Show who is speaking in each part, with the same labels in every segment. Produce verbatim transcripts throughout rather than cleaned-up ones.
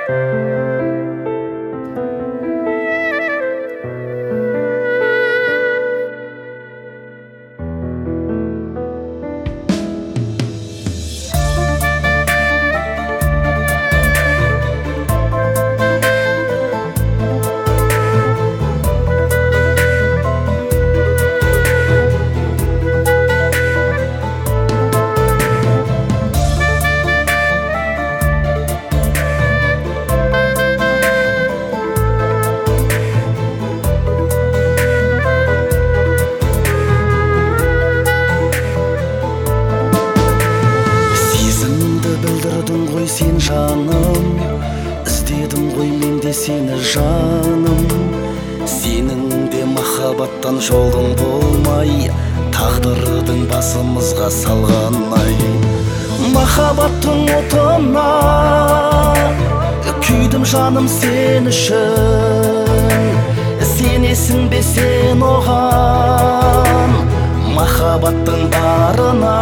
Speaker 1: Сен жаным, іздедім ғой мен де сені жаным. Сенің де махаббаттан жолың болмай, тағдырдың басымызға салған-ай. Махаббаттың отына күйдім жаным сен үшін. Сенесің бе сен оған, махаббаттың барына.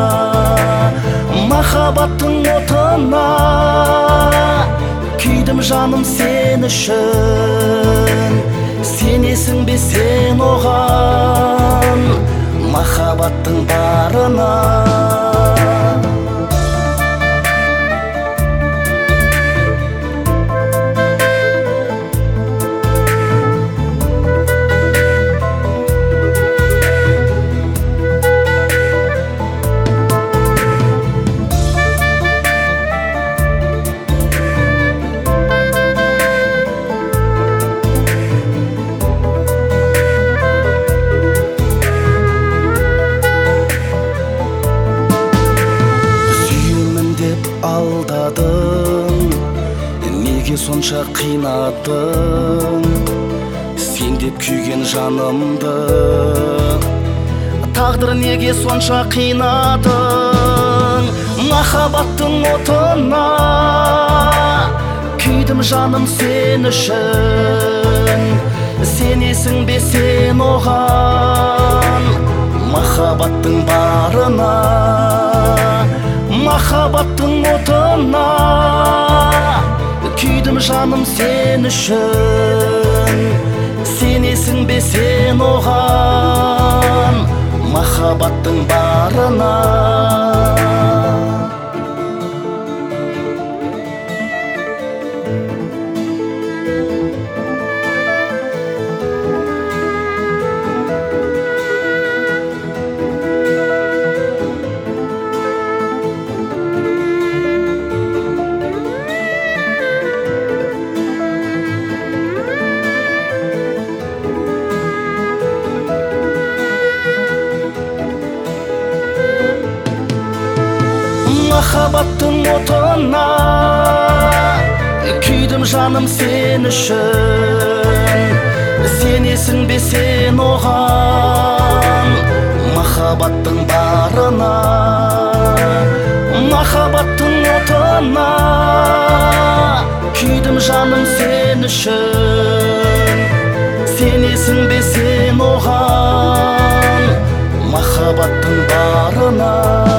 Speaker 1: Махаббаттың отына күйдім жаным сен үшін. Сенесің бе сен оған, махаббаттың барына. Алдадың, неге сонша қинадың? Сен деп күйген жанымды, тағдыр неге сонша қинадың? Махаббаттың отына күйдім жаным сен үшін. Сенесің бе сен оған, махаббаттың барына. Махаббаттың отына күйдім жаным сен үшін. Сенесің бе сен оған, махаббаттың барына. Махаббаттың отына күйдім жаным сен үшін. Сенесің бе сен оған, махаббаттың барына. Махаббаттың отына күйдім жаным сен үшін. Сенесің бе сен оған, махаббаттың барына.